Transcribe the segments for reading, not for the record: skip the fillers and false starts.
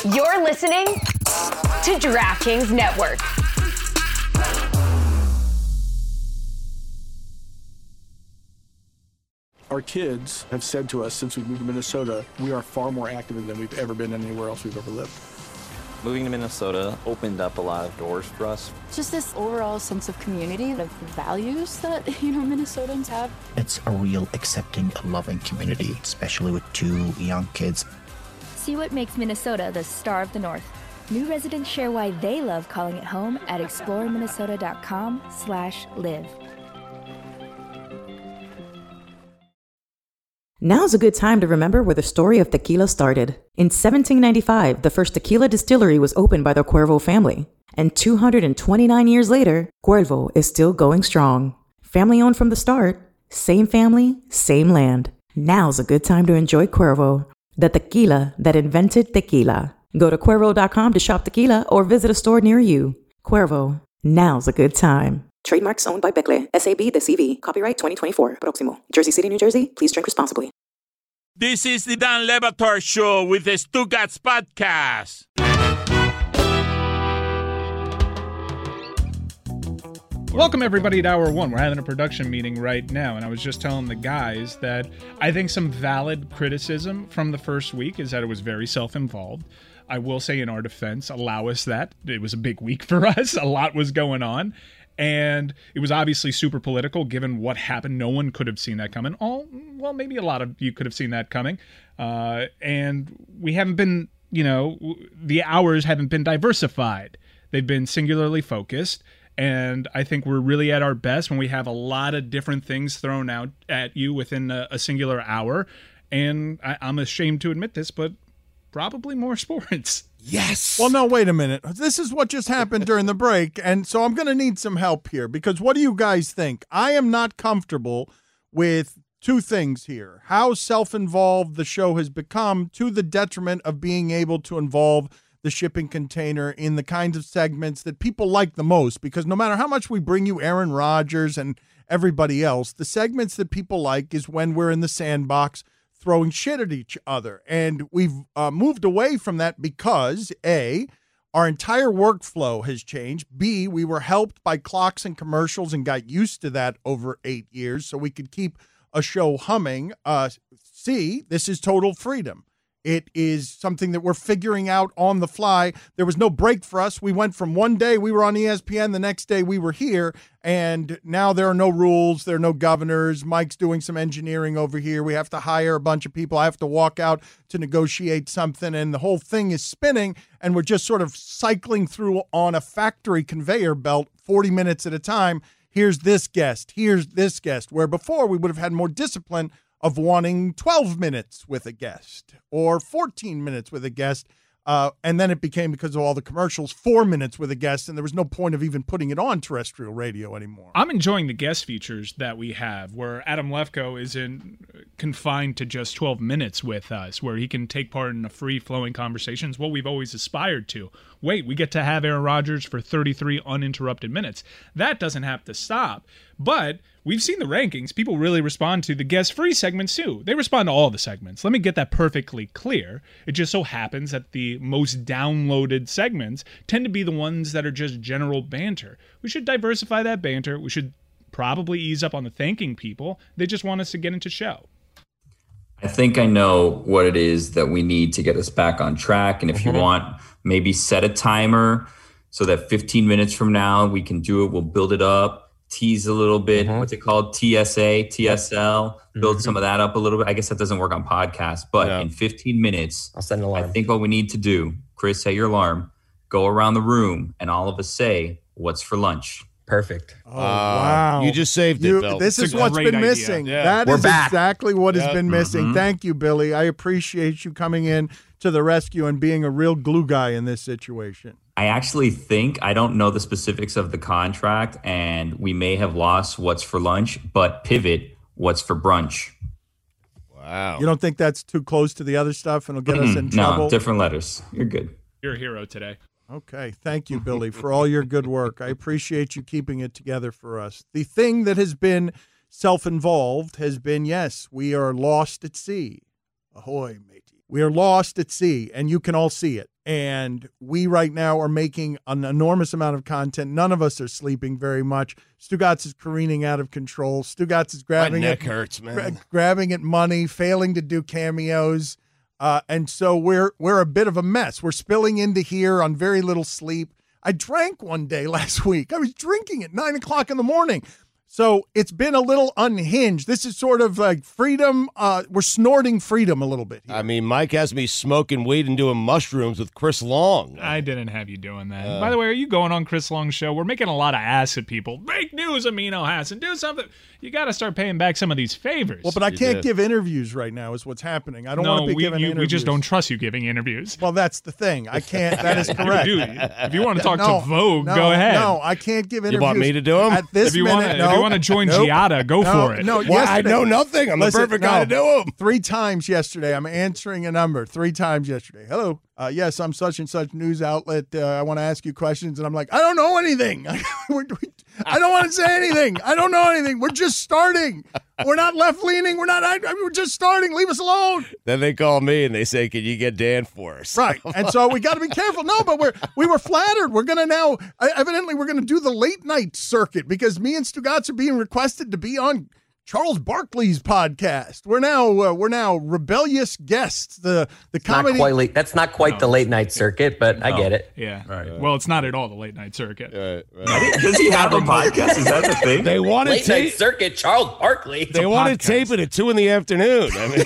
You're listening to DraftKings Network. Our kids have said to us since we moved to Minnesota, we are far more active than we've ever been anywhere else we've ever lived. Moving to Minnesota opened up a lot of doors for us. Just this overall sense of community, the values that, Minnesotans have. It's a real accepting, loving community, especially with 2 young kids. See what makes Minnesota the star of the North. New residents share why they love calling it home at exploreminnesota.com/live. Now's a good time to remember where the story of tequila started. In 1795, the first tequila distillery was opened by the Cuervo family. And 229 years later, Cuervo is still going strong. Family owned from the start, same family, same land. Now's a good time to enjoy Cuervo, the tequila that invented tequila. Go to Cuervo.com to shop tequila or visit a store near you. Cuervo, now's a good time. Trademarks owned by Becle, SAB, the CV. Copyright 2024. Proximo. Jersey City, New Jersey. Please drink responsibly. This is the Dan Le Batard Show with the Stugats Podcast. Welcome, everybody, to Hour 1. We're having a production meeting right now, and I was just telling the guys that I think some valid criticism from the first week is that it was very self-involved. I will say, in our defense, allow us that. It was a big week for us. A lot was going on. And it was obviously super political, given what happened. No one could have seen that coming. Well, maybe a lot of you could have seen that coming. And we haven't been, the hours haven't been diversified. They've been singularly focused. And I think we're really at our best when we have a lot of different things thrown out at you within a singular hour. And I'm ashamed to admit this, but probably more sports. Yes. Well, no, wait a minute. This is what just happened during the break, and so I'm going to need some help here, because what do you guys think? I am not comfortable with 2 things here. How self-involved the show has become to the detriment of being able to involve the shipping container in the kinds of segments that people like the most, because no matter how much we bring you Aaron Rodgers and everybody else, the segments that people like is when we're in the sandbox throwing shit at each other. And we've moved away from that because, A, our entire workflow has changed. B, we were helped by clocks and commercials and got used to that over 8 years so we could keep a show humming. C, this is total freedom. It is something that we're figuring out on the fly. There was no break for us. We went from one day we were on ESPN, the next day we were here, and now there are no rules. There are no governors. Mike's doing some engineering over here. We have to hire a bunch of people. I have to walk out to negotiate something, and the whole thing is spinning, and we're just sort of cycling through on a factory conveyor belt 40 minutes at a time. Here's this guest. Here's this guest. Where before we would have had more discipline of wanting 12 minutes with a guest or 14 minutes with a guest. And then it became, because of all the commercials, 4 minutes with a guest, and there was no point of even putting it on terrestrial radio anymore. I'm enjoying the guest features that we have, where Adam Lefkoe isn't confined to just 12 minutes with us, where he can take part in a free-flowing conversation. It's what we've always aspired to. Wait, we get to have Aaron Rodgers for 33 uninterrupted minutes. That doesn't have to stop. But we've seen the rankings. People really respond to the guest-free segments, too. They respond to all the segments. Let me get that perfectly clear. It just so happens that the most downloaded segments tend to be the ones that are just general banter. We should diversify that banter. We should probably ease up on the thanking people. They just want us to get into show. I think I know what it is that we need to get us back on track. And if you want, maybe set a timer so that 15 minutes from now we can do it. We'll build it up, tease a little bit. What's it called? TSA, TSL, build some of that up a little bit. I guess that doesn't work on podcasts, but in 15 minutes, I'll set an alarm. I think what we need to do, Chris, set your alarm, go around the room and all of us say, what's for lunch? Perfect. Oh, wow. You just saved it, Bill. This is what's been missing. Yeah. That is exactly what has been missing. Thank you, Billy. I appreciate you coming in to the rescue and being a real glue guy in this situation. I actually think, I don't know the specifics of the contract, and we may have lost what's for lunch, but pivot, what's for brunch. Wow. You don't think that's too close to the other stuff and it'll get us in trouble? No, different letters. You're good. You're a hero today. Okay. Thank you, Billy, for all your good work. I appreciate you keeping it together for us. The thing that has been self-involved has been, yes, we are lost at sea. Ahoy, matey. We are lost at sea, and you can all see it. And we right now are making an enormous amount of content. None of us are sleeping very much. Stugotz is careening out of control. Stugotz is grabbing My neck hurts, man. Grabbing at money, failing to do cameos. And so we're a bit of a mess. We're spilling into here on very little sleep. I drank one day last week. I was drinking at 9 o'clock in the morning. So it's been a little unhinged. This is sort of like freedom. We're snorting freedom a little bit here. I mean, Mike has me smoking weed and doing mushrooms with Chris Long. I didn't have you doing that. By the way, are you going on Chris Long's show? We're making a lot of ass at people. Break news, Amino Hassan. Do something. You got to start paying back some of these favors. Well, but I can't give interviews right now is what's happening. I don't want to be giving interviews. We just don't trust you giving interviews. Well, that's the thing. I can't. That is correct. If you want to talk to Vogue, go ahead. No, I can't give interviews. You want me to do them? At this minute, if you want to join Giada, go for it. No, I know nothing. I'm the perfect guy to do them. 3 times yesterday. I'm answering a number 3 times yesterday. Hello. Yes, I'm such and such news outlet. I want to ask you questions. And I'm like, I don't know anything. I don't want to say anything. I don't know anything. We're just starting. We're not left-leaning. We're just starting. Leave us alone. Then they call me and they say, can you get Dan for us? Right. And so we got to be careful. No, but we were flattered. We're going to now, evidently, we're going to do the late night circuit because me and Stugotz are being requested to be on Charles Barkley's podcast. We're now rebellious guests. The comedy. That's not quite the late night circuit, but I get it. Yeah. Right. Well, it's not at all the late night circuit. Right. Does he have a podcast? Is that the thing? They want to late night circuit. Charles Barkley. They want to tape it at 2 in the afternoon. I mean,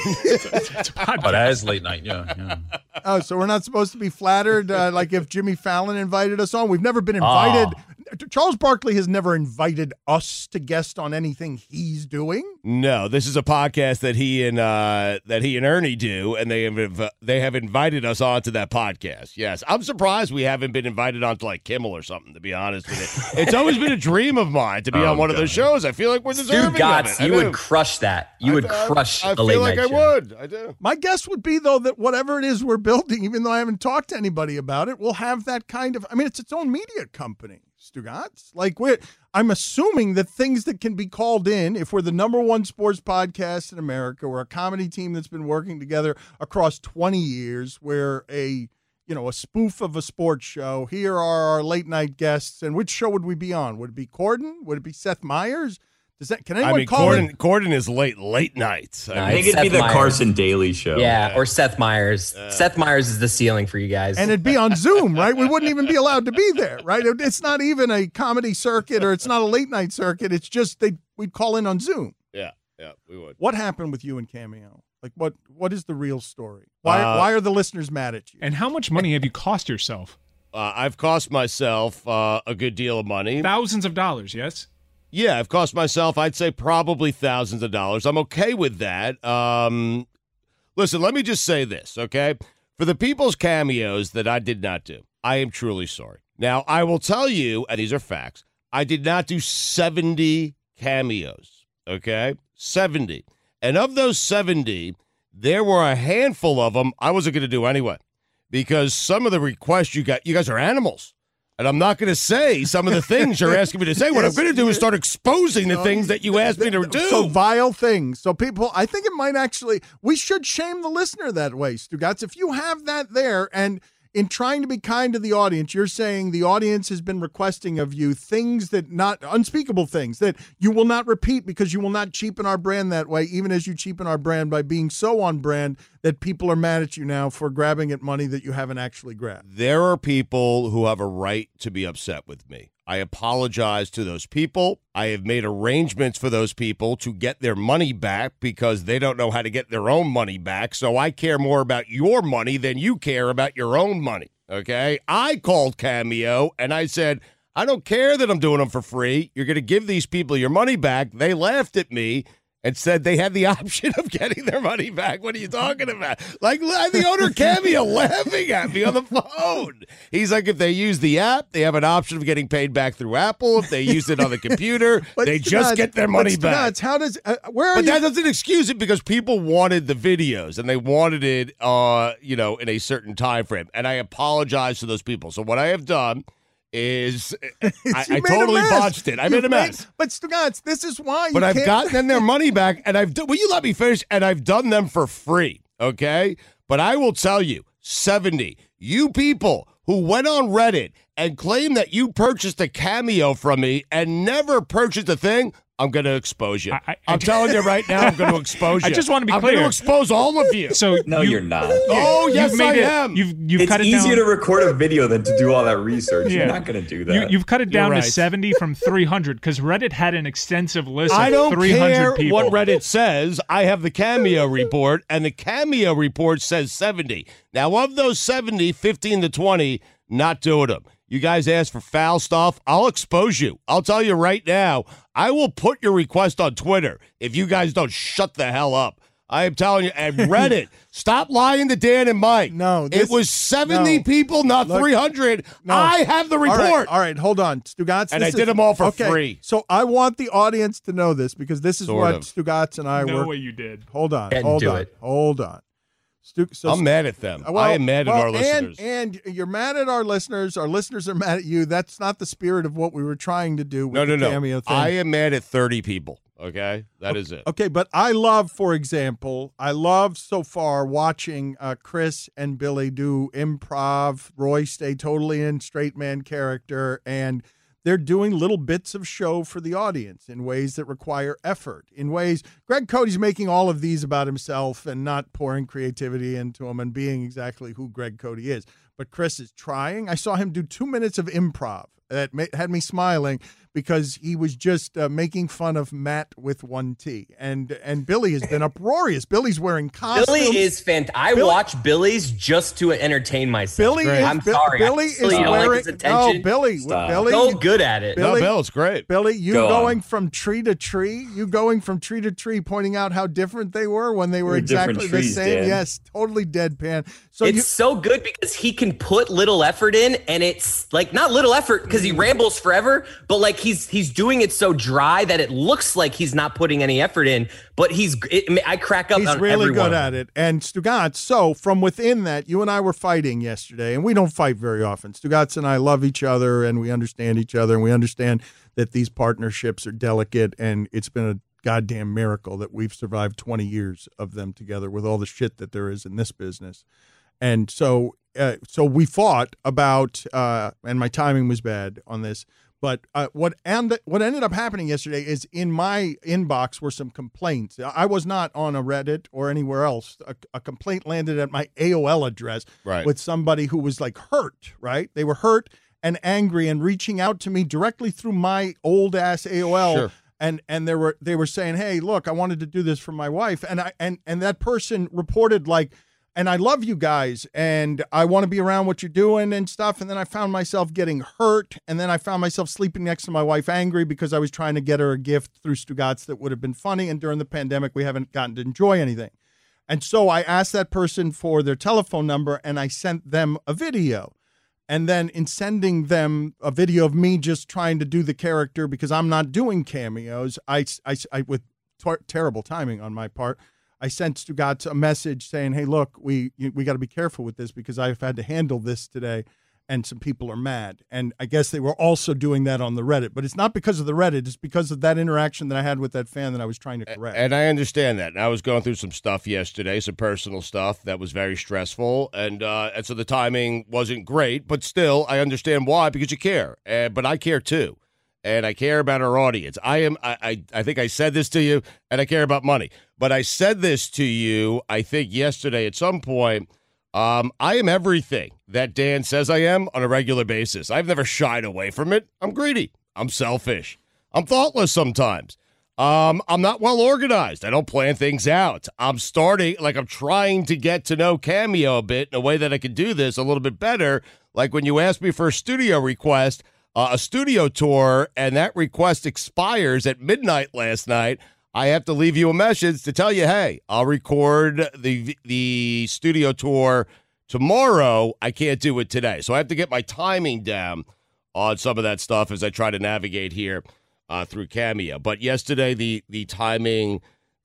but that is late night. Yeah. Oh, so we're not supposed to be flattered like if Jimmy Fallon invited us on. We've never been invited. Charles Barkley has never invited us to guest on anything he's doing. No, this is a podcast that he and Ernie do, and they have invited us onto that podcast. Yes, I'm surprised we haven't been invited onto like Kimmel or something. To be honest with you, it's always been a dream of mine to be on one of those shows. I feel like we're deserving of it. You would crush that. You would crush a late night show. I feel like I would. I do. My guess would be though that whatever it is we're building, even though I haven't talked to anybody about it, we'll have that kind of. I mean, it's its own media company. Stugotz. Like I'm assuming that things that can be called in, if we're the #1 sports podcast in America, we're a comedy team that's been working together across 20 years, we're a spoof of a sports show. Here are our late night guests. And which show would we be on? Would it be Corden? Would it be Seth Meyers? Can anyone call it? Corden is late nights. I think it'd be the Carson Daly show. Yeah, or Seth Meyers. Seth Meyers is the ceiling for you guys. And it'd be on Zoom, right? We wouldn't even be allowed to be there, right? It's not even a comedy circuit or it's not a late night circuit. It's just we'd call in on Zoom. Yeah, we would. What happened with you and Cameo? Like what is the real story? Why are the listeners mad at you? And how much money have you cost yourself? I've cost myself a good deal of money. Thousands of dollars, yes? Yeah, I've cost myself, I'd say, probably thousands of dollars. I'm okay with that. Listen, let me just say this, okay? For the people's cameos that I did not do, I am truly sorry. Now, I will tell you, and these are facts, I did not do 70 cameos, okay? 70. And of those 70, there were a handful of them I wasn't going to do anyway because some of the requests you guys are animals. And I'm not going to say some of the things you're asking me to say. What I'm going to do is start exposing the things that you asked me to do. So vile things. So people, I think it might actually, we should shame the listener that way, Stugotz. If you have that there and in trying to be kind to the audience, you're saying the audience has been requesting of you things that unspeakable things that you will not repeat because you will not cheapen our brand that way, even as you cheapen our brand by being so on brand that people are mad at you now for grabbing at money that you haven't actually grabbed. There are people who have a right to be upset with me. I apologize to those people. I have made arrangements for those people to get their money back because they don't know how to get their own money back. So I care more about your money than you care about your own money, okay? I called Cameo and I said, I don't care that I'm doing them for free. You're going to give these people your money back. They laughed at me and said they had the option of getting their money back. What are you talking about? Like the owner Cameo laughing at me on the phone. He's like, if they use the app, they have an option of getting paid back through Apple. If they use it on the computer, they just get their money back. How does that doesn't excuse it because people wanted the videos and they wanted it, in a certain time frame. And I apologize to those people. So what I have done is I totally botched it. I made a mess. But Stugotz, this is why. But I've gotten them their money back, and will you let me finish? And I've done them for free, okay? But I will tell you, 70. You people who went on Reddit and claimed that you purchased a Cameo from me and never purchased a thing, I'm going to expose you. I'm telling you right now, I'm going to expose you. I just want to be I'm clear. going to expose all of you. So No, you're not. Oh, yes, I am. You've It's cut it easier down. to record a video than to do all that research. Yeah. You're not going to do that. You've cut it down You're to right. 70 from 300 because Reddit had an extensive list of I don't 300 care people. what Reddit says. I have the Cameo report, and the Cameo report says 70. Now, of those 70, 15 to 20, not doing them. You guys ask for foul stuff, I'll expose you. I'll tell you right now, I will put your request on Twitter if you guys don't shut the hell up. I am telling you, and Reddit, stop lying to Dan and Mike. No, it was 70 people, not Look, 300. no. I have the report. All right, hold on. Stugotz. And this I did them all for free. So I want the audience to know this because this is Sort what of. Stugotz and I No were. way you did. Hold on. Didn't Hold do on. it. Hold on. I'm mad at them. I am mad at our listeners. And you're mad at our listeners. Our listeners are mad at you. That's not the spirit of what we were trying to do with the Cameo thing. I am mad at 30 people. Okay? That is it. Okay, but I love, for example, so far watching Chris and Billy do improv. Roy stay totally in straight man character, and they're doing little bits of show for the audience in ways that require effort. In ways, Greg Cody's making all of these about himself and not pouring creativity into him and being exactly who Greg Cody is. But Chris is trying. I saw him do 2 minutes of improv that had me smiling because he was just making fun of Matt with one T. And Billy has been uproarious. Billy's wearing costumes. Billy is fantastic. I watch Billy's just to entertain myself. I'm sorry. Billy I is don't wearing. like his attention. No, Billy. So good at it. Billy, Bill, it's great. Billy, you Go going on. from tree to tree, pointing out how different they were when they were They're exactly different the trees, same. Dan. Yes, totally deadpan. So It's so good because he can put little effort in, and it's like not little effort because he rambles forever, but like he's doing it so dry that it looks like he's not putting any effort in. But I crack up. he's on really every good one. at it. And Stugotz, so from within that, you and I were fighting yesterday, and we don't fight very often. Stugotz and I love each other, and we understand each other, and we understand that these partnerships are delicate, and it's been a goddamn miracle that we've survived 20 years of them together with all the shit that there is in this business. And so we fought about, and my timing was bad on this, but what ended up happening yesterday is in my inbox were some complaints. I was not on a Reddit or anywhere else. A complaint landed at my AOL address with somebody who was like hurt, right? They were hurt and angry and reaching out to me directly through my old ass AOL. Sure. And they were saying, "Hey, look, I wanted to do this for my wife," and that person reported like, "And I love you guys, and I want to be around what you're doing and stuff." And then I found myself getting hurt, and then I found myself sleeping next to my wife, angry because I was trying to get her a gift through Stugotz that would have been funny. And during the pandemic, we haven't gotten to enjoy anything. And so I asked that person for their telephone number, and I sent them a video. And then in sending them a video of me just trying to do the character because I'm not doing cameos, I with terrible timing on my part, I sent Stugotz a message saying, "Hey, look, we got to be careful with this because I've had to handle this today, and some people are mad." And I guess they were also doing that on the Reddit, but it's not because of the Reddit; it's because of that interaction that I had with that fan that I was trying to correct. And I understand that. And I was going through some stuff yesterday, some personal stuff that was very stressful, and so the timing wasn't great. But still, I understand why, because you care. But I care too, and I care about our audience. I think I said this to you, and I care about money. But I said this to you, I think yesterday at some point. I am everything that Dan says I am on a regular basis. I've never shied away from it. I'm greedy. I'm selfish. I'm thoughtless sometimes. I'm not well organized. I don't plan things out. I'm trying to get to know Cameo a bit in a way that I can do this a little bit better. Like when you asked me for a studio request, a studio tour, and that request expires at midnight last night, I have to leave you a message to tell you, hey, I'll record the studio tour tomorrow. I can't do it today. So I have to get my timing down on some of that stuff as I try to navigate here through Cameo. But yesterday, the timing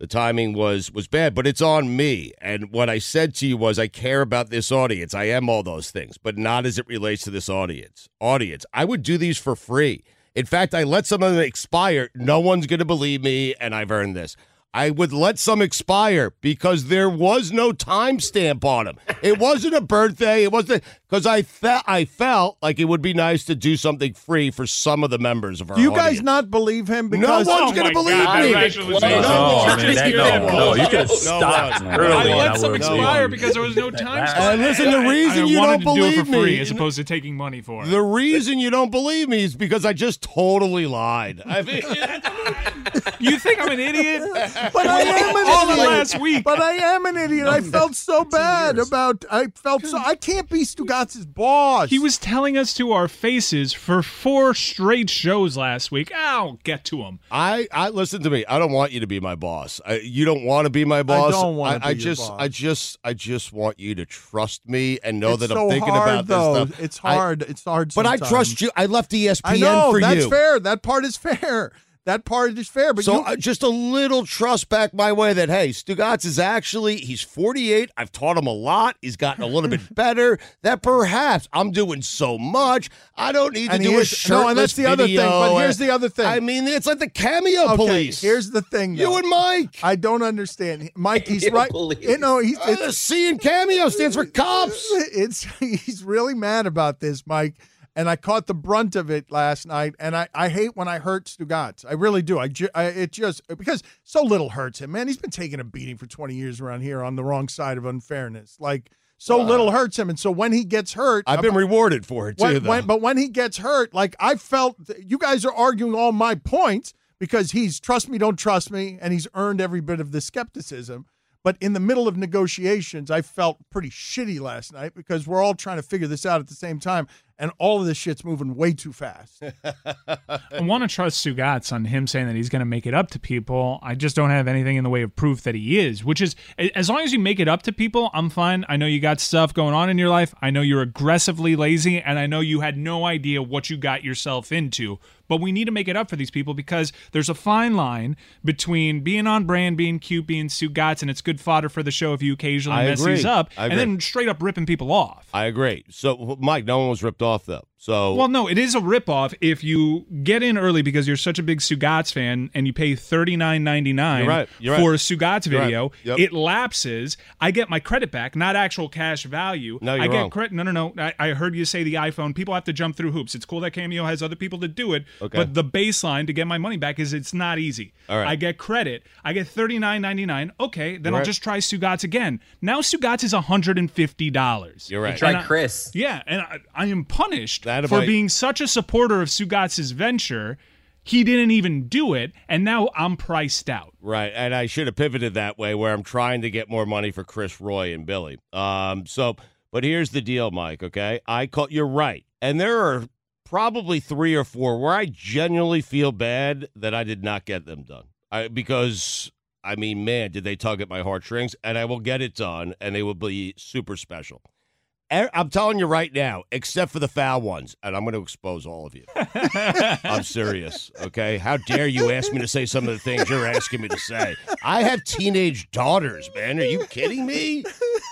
was bad, but it's on me. And what I said to you was I care about this audience. I am all those things, but not as it relates to this audience. I would do these for free. In fact, I let some of them expire. No one's going to believe me, and I've earned this. I would let some expire because there was no timestamp on them. It wasn't a birthday. It wasn't because I felt like it would be nice to do something free for some of the members of our Do you audience. guys not believe him? No Because one's going to believe me. No, you could have stopped early. I let some expire because there was no time. And listen, the reason you don't believe do it for free me, as opposed to taking money for it. the reason you don't believe me is because I just totally lied. I mean, You think I'm an idiot? But I am an All of idiot. last week. But I am an idiot. I felt so bad about. I can't be Stugatz's boss. He was telling us to our faces for 4 straight shows last week. I'll get to him. I listen to me. I don't want you to be my boss. You don't want to be my boss. I don't want to be your boss. I just want you to trust me and know It's that so I'm thinking hard, about though. this stuff. It's hard. It's hard. But I sometimes. trust you. I left ESPN I know, for that's you. fair. That part is fair. That part is fair. But So just a little trust back my way that, hey, Stugatz is he's 48. I've taught him a lot. He's gotten a little bit better. That perhaps I'm doing so much. I don't need to do a shirtless No, and that's the other thing. But here's the other thing. I mean, it's like the cameo police. Here's the thing, though. You and Mike. I don't understand. Mike, he's right. The C in cameo stands for cops. He's really mad about this, Mike. And I caught the brunt of it last night, and I hate when I hurt Stugatz. I really do. It just because so little hurts him, man. He's been taking a beating for 20 years around here on the wrong side of unfairness. Like so little hurts him, and so when he gets hurt, I've been rewarded for it too. But when he gets hurt, like I felt, you guys are arguing all my points because he's trust me, don't trust me, and he's earned every bit of the skepticism. But in the middle of negotiations, I felt pretty shitty last night because we're all trying to figure this out at the same time, and all of this shit's moving way too fast. I want to trust Stugatz on him saying that he's going to make it up to people. I just don't have anything in the way of proof that he is, which is, as long as you make it up to people, I'm fine. I know you got stuff going on in your life. I know you're aggressively lazy, and I know you had no idea what you got yourself into. But we need to make it up for these people because there's a fine line between being on brand, being cute, being Stugatz, and it's good fodder for the show if you occasionally mess these up, and then straight up ripping people off. I agree. So, Mike, no one was ripped off, though. So, well, no, it is a ripoff if you get in early because you're such a big Stugatz fan and you pay $39.99 for a Stugatz video. Right. Yep. It lapses. I get my credit back, not actual cash value. No, you're I get wrong. credit. No. I heard you say the iPhone. People have to jump through hoops. It's cool that Cameo has other people to do it, but the baseline to get my money back is it's not easy. All right. I get credit. I get $39.99. Okay, then I'll just try Stugatz again. Now Stugatz is $150. You're right. Try Chris. Yeah, and I am punished for being such a supporter of Stugatz's venture. He didn't even do it, and now I'm priced out. Right, and I should have pivoted that way where I'm trying to get more money for Chris, Roy, and Billy. But here's the deal, Mike, okay? You're right. And there are probably 3 or 4 where I genuinely feel bad that I did not get them done. Because, I mean, man, did they tug at my heartstrings, and I will get it done, and they will be super special. I'm telling you right now, except for the foul ones, and I'm going to expose all of you. I'm serious, okay? How dare you ask me to say some of the things you're asking me to say? I have teenage daughters, man. Are you kidding me?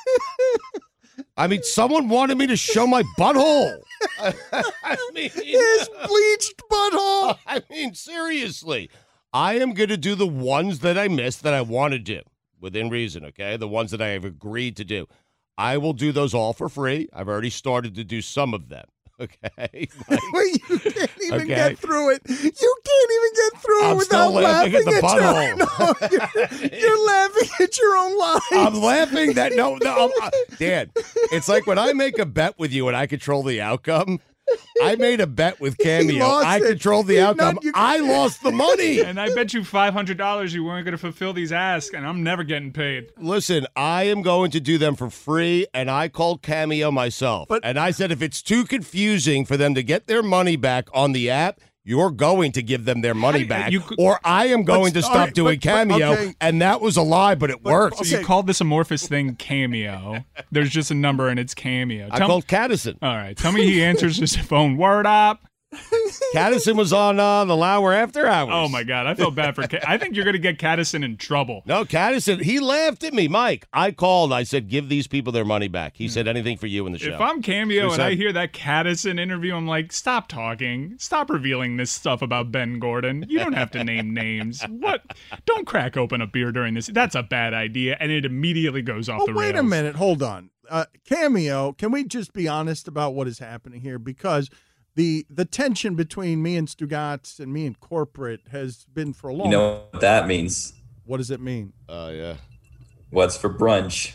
I mean, someone wanted me to show my butthole. I mean, his bleached butthole. I mean, seriously. I am going to do the ones that I missed that I want to do, within reason, okay? The ones that I have agreed to do. I will do those all for free. I've already started to do some of them. Okay. Wait, you can't even get through it. You can't even get through it without laughing at the butthole. You're laughing at your own lies. I'm laughing that Dan, it's like when I make a bet with you and I control the outcome. I made a bet with Cameo. I controlled the outcome. I lost the money. And I bet you $500 you weren't going to fulfill these asks, and I'm never getting paid. Listen, I am going to do them for free, and I called Cameo myself. And I said if it's too confusing for them to get their money back on the app, you're going to give them their money back, or I am going to stop doing Cameo, and that was a lie, but it worked. So you called this amorphous thing Cameo. There's just a number, and it's Cameo. I called Cadison. All right. Tell me he answers his phone. Word up. Caddison was on the Lauer After Hours. Oh, my God. I felt bad for I think you're going to get Caddison in trouble. No, Caddison, he laughed at me. Mike, I called. I said, give these people their money back. He said anything for you in the show. If I'm Cameo and I hear that Caddison interview, I'm like, stop talking. Stop revealing this stuff about Ben Gordon. You don't have to name names. What? Don't crack open a beer during this. That's a bad idea, and it immediately goes off the rails. Wait a minute. Hold on. Cameo, can we just be honest about what is happening here? Because the tension between me and Stugatz and me and corporate has been for a long time. You know what that means? What does it mean? Yeah. What's for brunch?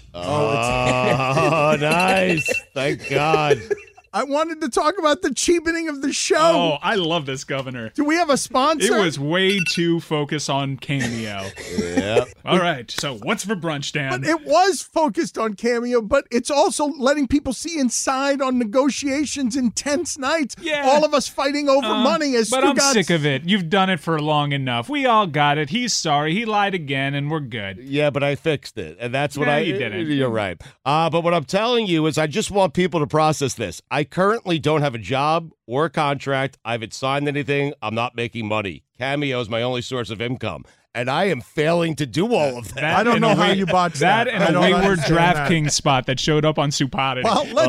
Oh, nice. Thank God. I wanted to talk about the cheapening of the show. Oh, I love this governor. Do we have a sponsor? It was way too focused on Cameo. Yep. All right, so what's for brunch, Dan? But it was focused on Cameo, but it's also letting people see inside on negotiations, intense nights. Yeah. All of us fighting over money as But Stugatz. I'm sick of it. You've done it for long enough. We all got it. He's sorry. He lied again, and we're good. Yeah, but I fixed it, and that's what Yeah, you didn't. You're right. But what I'm telling you is I just want people to process this. I currently don't have a job or a contract. I haven't signed anything. I'm not making money. Cameo is my only source of income, and I am failing to do all of that. I don't know how you botched that. That and a wayward DraftKings spot that showed up on Supotity.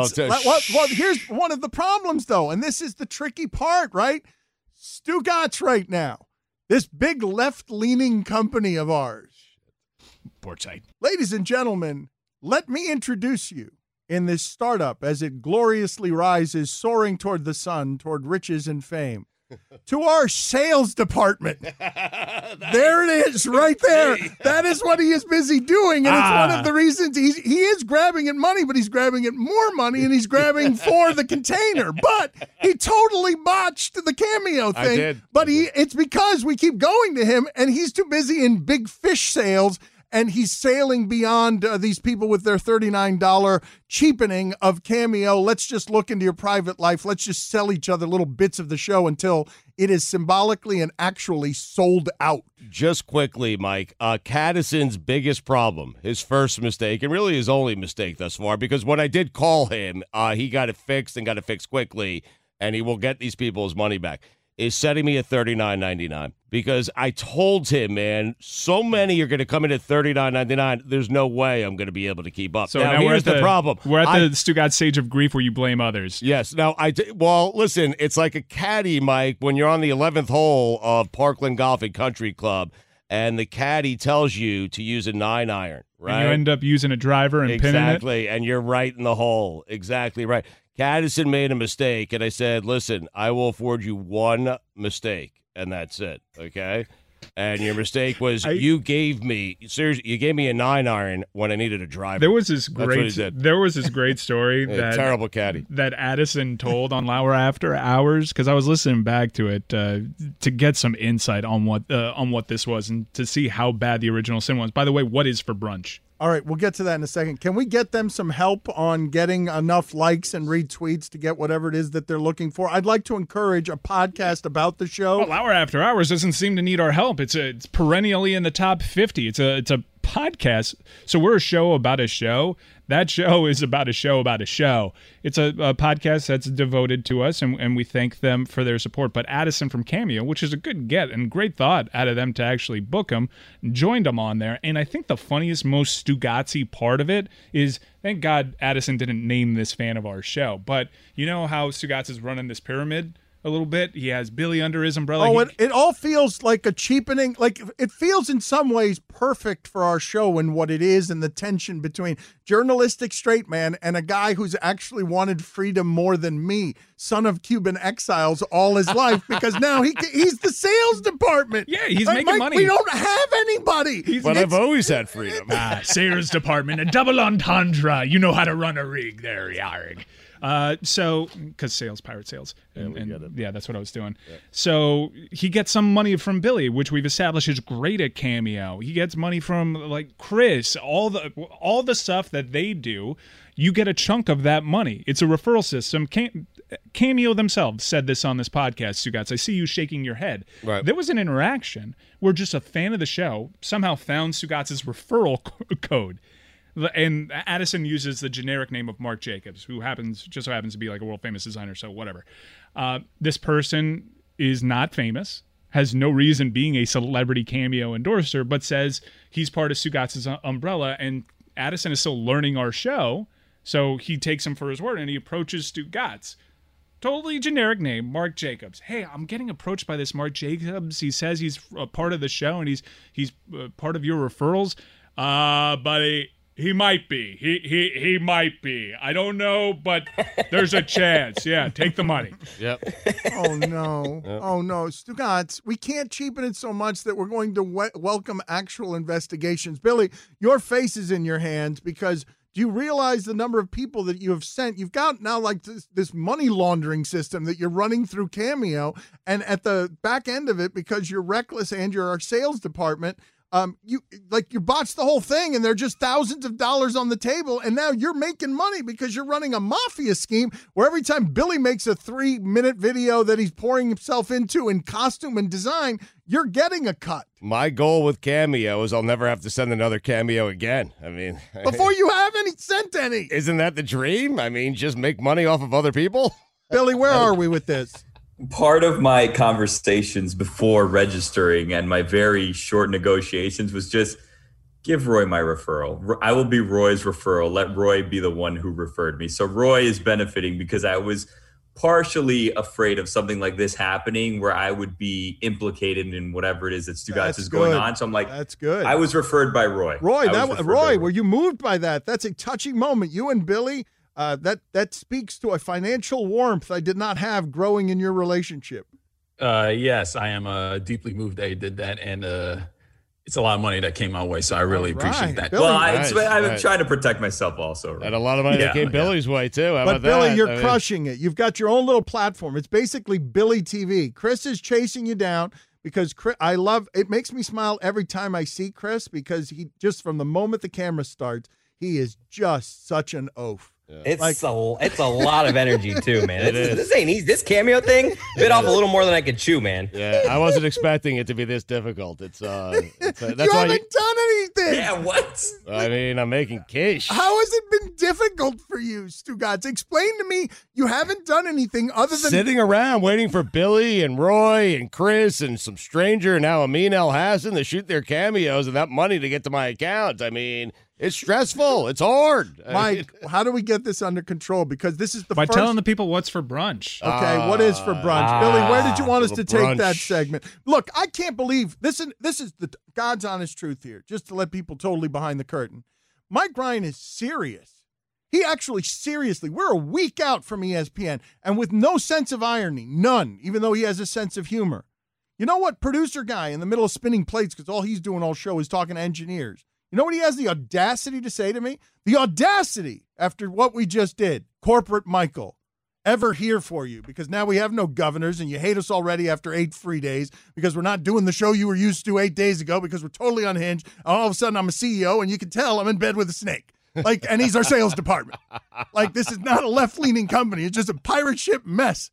Well, here's one of the problems, though, and this is the tricky part, right? Stugatz right now, this big left-leaning company of ours. Portside. Ladies and gentlemen, let me introduce you in this startup as it gloriously rises, soaring toward the sun, toward riches and fame, to our sales department. There it is, right there. That is what he is busy doing, and it's one of the reasons he is grabbing at money, but he's grabbing at more money, and he's grabbing for the container. But he totally botched the Cameo thing. I did. But it's because we keep going to him, and he's too busy in big fish sales. And he's sailing beyond these people with their $39 cheapening of Cameo. Let's just look into your private life. Let's just sell each other little bits of the show until it is symbolically and actually sold out. Just quickly, Mike, Caddison's biggest problem, his first mistake, and really his only mistake thus far, because when I did call him, he got it fixed and got it fixed quickly, and he will get these people his money back, is setting me at $39.99. Because I told him, man, so many are going to come in at $39.99. There's no way I'm going to be able to keep up. So now here's the problem. We're at the Stugatz stage of grief where you blame others. Yes. Now, well, listen, it's like a caddy, Mike, when you're on the 11th hole of Parkland Golf and Country Club, and the caddy tells you to use a 9-iron, right? And you end up using a driver and pinning it. Exactly, and you're right in the hole. Exactly right. Caddison made a mistake, and I said, listen, I will afford you one mistake, and that's it, okay? And your mistake was you gave me a 9-iron when I needed a driver. There was this great story that terrible caddy that Addison told on Lauer After Hours, because I was listening back to it to get some insight on what this was and to see how bad the original sin was. By the way, what is for brunch? All right, we'll get to that in a second. Can we get them some help on getting enough likes and retweets to get whatever it is that they're looking for? I'd like to encourage a podcast about the show. Well, Lauer After Hours doesn't seem to need our help. It's perennially in the top 50. It's a podcast. So we're a show about a show. That show is about a show about a show. It's a podcast that's devoted to us, and we thank them for their support. But Addison from Cameo, which is a good get and great thought out of them to actually book him, joined him on there. And I think the funniest, most Stugatzy part of it is, thank God Addison didn't name this fan of our show. But you know how Stugatz is running this pyramid a little bit? He has Billy under his umbrella. Oh, it all feels like a cheapening. Like, it feels in some ways perfect for our show and what it is, and the tension between journalistic straight man and a guy who's actually wanted freedom more than me, son of Cuban exiles all his life, because now he's the sales department. Yeah, he's making money. We don't have anybody. But I've always had freedom. Sales department, a double entendre. You know how to run a rig there, Yarg. So, because sales, pirate sales. Yeah, that's what I was doing. Yeah. So he gets some money from Billy, which we've established is great at Cameo. He gets money from like Chris, all the stuff that they do. You get a chunk of that money. It's a referral system. Cameo themselves said this on this podcast, Stugatz. I see you shaking your head. Right. There was an interaction where just a fan of the show somehow found Stugatz's referral code. And Addison uses the generic name of Marc Jacobs, who just so happens to be like a world famous designer. So whatever. This person is not famous, has no reason being a celebrity Cameo endorser, but says he's part of Stugatz's umbrella, and Addison is still learning our show, so he takes him for his word, and he approaches Stugatz. Totally generic name, Marc Jacobs. Hey, I'm getting approached by this Marc Jacobs. He says he's a part of the show, and he's part of your referrals. But he might be. He might be. I don't know, but there's a chance. Yeah, take the money. Yep. Oh, no. Oh, no. Stugatz, we can't cheapen it so much that we're going to welcome actual investigations. Billy, your face is in your hands because do you realize the number of people that you have sent? You've got now like this money laundering system that you're running through Cameo, and at the back end of it, because you're reckless and you're our sales department, you botched the whole thing, and there are just thousands of dollars on the table, and now you're making money because you're running a mafia scheme where every time Billy makes a 3-minute video that he's pouring himself into in costume and design, you're getting a cut. My goal with Cameo is I'll never have to send another Cameo again. I mean, before you have sent any. Isn't that the dream? I mean, just make money off of other people? Billy, where are we with this? Part of my conversations before registering and my very short negotiations was just give Roy my referral. I will be Roy's referral. Let Roy be the one who referred me. So Roy is benefiting because I was partially afraid of something like this happening where I would be implicated in whatever it is that Stugatz is going on. So I'm like, that's good. I was referred by Roy. Roy, were you moved by that? That's a touching moment. You and Billy, that speaks to a financial warmth I did not have growing in your relationship. Yes, I am deeply moved that he did that, and it's a lot of money that came my way, so I really appreciate that. Billy, I'm trying to protect myself also. And a lot of money that came Billy's way, too. How but about Billy, that? you're crushing it. You've got your own little platform. It's basically Billy TV. Chris is chasing you down because it makes me smile every time I see Chris because he just from the moment the camera starts, he is just such an oaf. Yeah. It's a lot of energy too, man. This ain't easy. This Cameo thing bit off a little more than I could chew, man. Yeah, I wasn't expecting it to be this difficult. That's you why haven't done anything. Yeah, what? I mean, I'm making quiche. How has it been difficult for you, Stugatz? Explain to me. You haven't done anything other than sitting around waiting for Billy and Roy and Chris and some stranger and now Amin El Hassan to shoot their cameos and that money to get to my account. I mean, it's stressful. It's hard. Mike, how do we get this under control? Because this is by telling the people what's for brunch. Okay, what is for brunch? Billy, where did you want us to take that segment? Look, I can't believe this is the God's honest truth here, just to let people totally behind the curtain. Mike Ryan is serious. He actually seriously, we're a week out from ESPN, and with no sense of irony, none, even though he has a sense of humor. You know what? Producer guy in the middle of spinning plates, because all he's doing all show is talking to engineers. You know what he has the audacity to say to me? The audacity, after what we just did, corporate Michael, ever here for you, because now we have no governors and you hate us already after 8 free days because we're not doing the show you were used to 8 days ago because we're totally unhinged. All of a sudden I'm a CEO and you can tell I'm in bed with a snake. And he's our sales department. This is not a left-leaning company. It's just a pirate ship mess.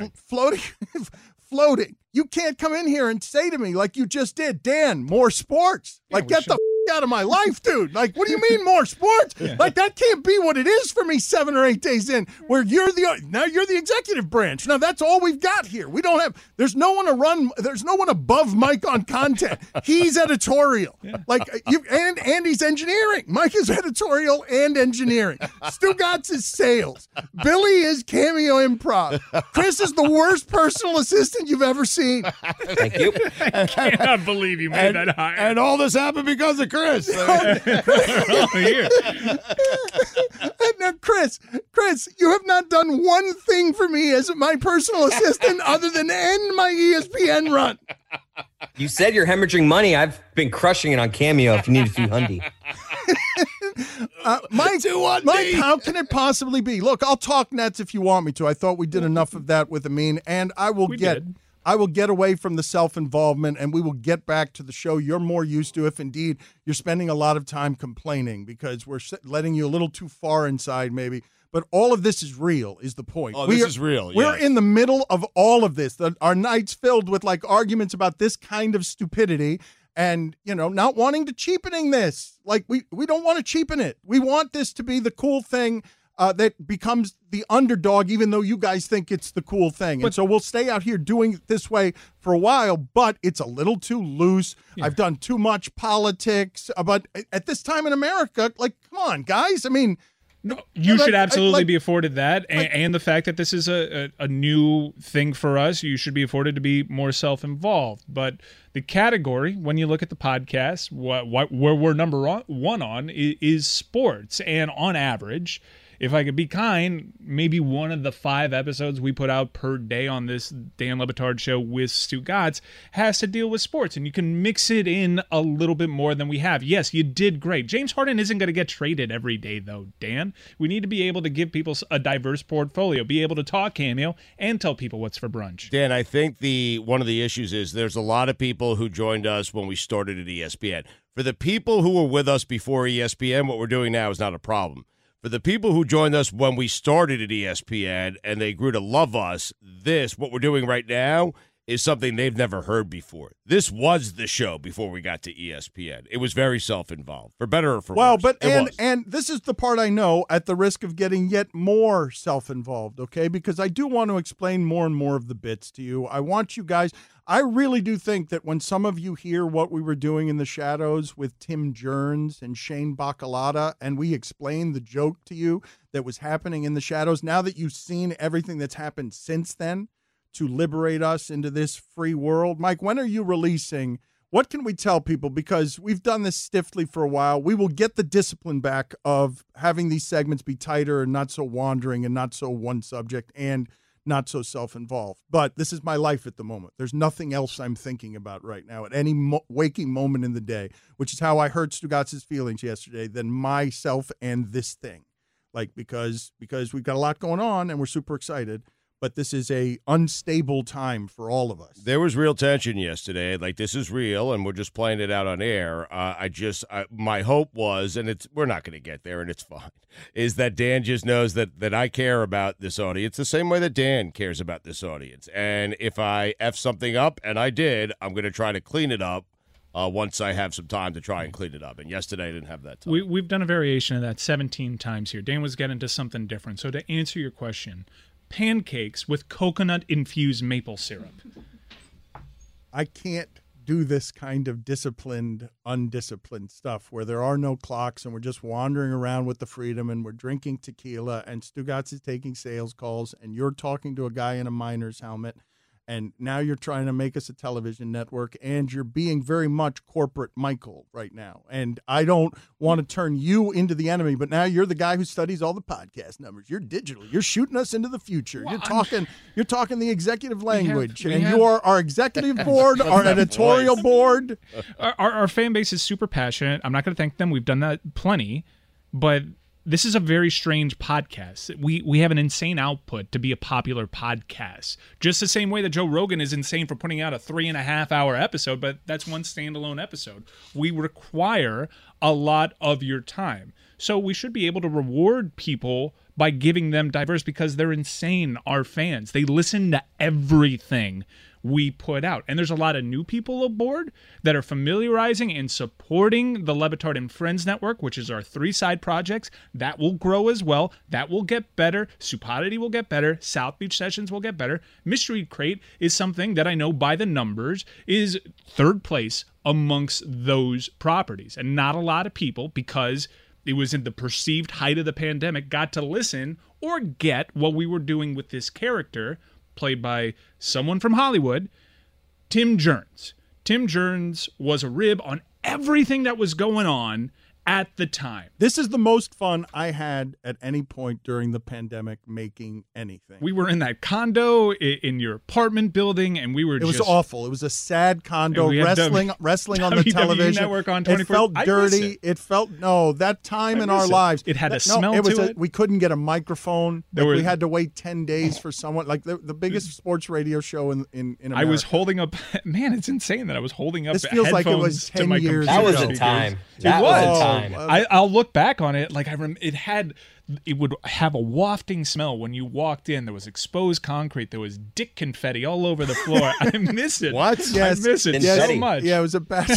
Floating. You can't come in here and say to me like you just did, Dan, more sports. Get the out of my life, dude. What do you mean more sports? Yeah. That can't be what it is for me 7 or 8 days in, where you're the executive branch. Now that's all we've got here. We don't have, there's no one above Mike on content. He's editorial. Yeah. And Andy's engineering. Mike is editorial and engineering. Stugatz is sales. Billy is Cameo improv. Chris is the worst personal assistant you've ever seen. Thank you. I cannot believe you made that hire. And all this happened because of Chris. Now, Chris, you have not done one thing for me as my personal assistant other than end my ESPN run. You said you're hemorrhaging money. I've been crushing it on Cameo if you need a few hundy. Mike, how can it possibly be? Look, I'll talk Nets if you want me to. I thought we did enough of that with Amin, and I will get away from the self-involvement, and we will get back to the show you're more used to if indeed you're spending a lot of time complaining because we're letting you a little too far inside maybe. But all of this is real, is the point. Oh, this is real. We're in the middle of all of this. Our night's filled with arguments about this kind of stupidity, and, not wanting to cheapening this. Like, we don't want to cheapen it. We want this to be the cool thing that becomes the underdog, even though you guys think it's the cool thing. And so we'll stay out here doing it this way for a while, but it's a little too loose. Yeah. I've done too much politics. But at this time in America, like, come on, guys. I mean, no, you should absolutely be afforded that. And the fact that this is a new thing for us, you should be afforded to be more self-involved. But the category, when you look at the podcast, where we're number one on is sports. And on average, if I could be kind, maybe one of the 5 episodes we put out per day on this Dan Le Batard show with Stu Gatz has to deal with sports, and you can mix it in a little bit more than we have. Yes, you did great. James Harden isn't going to get traded every day, though, Dan. We need to be able to give people a diverse portfolio, be able to talk Cameo, and tell people what's for brunch. Dan, I think one of the issues is there's a lot of people who joined us when we started at ESPN. For the people who were with us before ESPN, what we're doing now is not a problem. For the people who joined us when we started at ESPN and they grew to love us, what we're doing right now, is something they've never heard before. This was the show before we got to ESPN. It was very self-involved, for better or for worse. Well, and this is the part I know, at the risk of getting yet more self-involved, okay? Because I do want to explain more and more of the bits to you. I want you guys... I really do think that when some of you hear what we were doing in the shadows with Tim Jerns and Shane Bacalata, and we explained the joke to you that was happening in the shadows, now that you've seen everything that's happened since then to liberate us into this free world, Mike, when are you releasing? What can we tell people? Because we've done this stiffly for a while. We will get the discipline back of having these segments be tighter and not so wandering and not so one subject and not so self-involved. But this is my life at the moment. There's nothing else I'm thinking about right now at any waking moment in the day, which is how I hurt Stugatz's feelings yesterday, than myself and this thing. Like, because we've got a lot going on and we're super excited, but this is a unstable time for all of us. There was real tension yesterday. Like, this is real, and we're just playing it out on air. My hope was, and we're not going to get there, and it's fine, is that Dan just knows that I care about this audience the same way that Dan cares about this audience. And if I F something up, and I did, I'm going to try to clean it up once I have some time to try and clean it up. And yesterday I didn't have that time. We've done a variation of that 17 times here. Dan was getting to something different. So to answer your question, pancakes with coconut-infused maple syrup. I can't do this kind of disciplined, undisciplined stuff where there are no clocks and we're just wandering around with the freedom and we're drinking tequila and Stugatz is taking sales calls and you're talking to a guy in a miner's helmet. And now you're trying to make us a television network, and you're being very much corporate Michael right now. And I don't want to turn you into the enemy, but now you're the guy who studies all the podcast numbers. You're digital. You're shooting us into the future. Well, you're talking the executive language, and you are our executive board, our editorial board. Our fan base is super passionate. I'm not going to thank them. We've done that plenty, but this is a very strange podcast. We have an insane output to be a popular podcast. Just the same way that Joe Rogan is insane for putting out a 3.5-hour episode, but that's one standalone episode. We require a lot of your time. So we should be able to reward people by giving them diverse, because they're insane, our fans. They listen to everything we put out. And there's a lot of new people aboard that are familiarizing and supporting the Le Batard and Friends Network, which is our 3-side projects. That will grow as well. That will get better. Supodity will get better. South Beach Sessions will get better. Mystery Crate is something that I know by the numbers is 3rd place amongst those properties. And not a lot of people, because it was in the perceived height of the pandemic, got to listen or get what we were doing with this character played by someone from Hollywood, Tim Jerns. Tim Jerns was a rib on everything that was going on at the time. This is the most fun I had at any point during the pandemic making anything. We were in that condo in your apartment building, and we were It was awful. It was a sad condo, wrestling on the television. Network on 24. It felt dirty. It felt, that time in our lives. It had a smell to it. We couldn't get a microphone. We had to wait 10 days for someone. Like the biggest sports radio show in America. I was holding up, man, it's insane that I was holding up This feels like it was 10 years ago. That was a time. It was. time. I'll look back on it like it would have a wafting smell when you walked in. There was exposed concrete. There was dick confetti all over the floor. I miss it. What? Yes. I miss it so much. Yeah, it was a bad.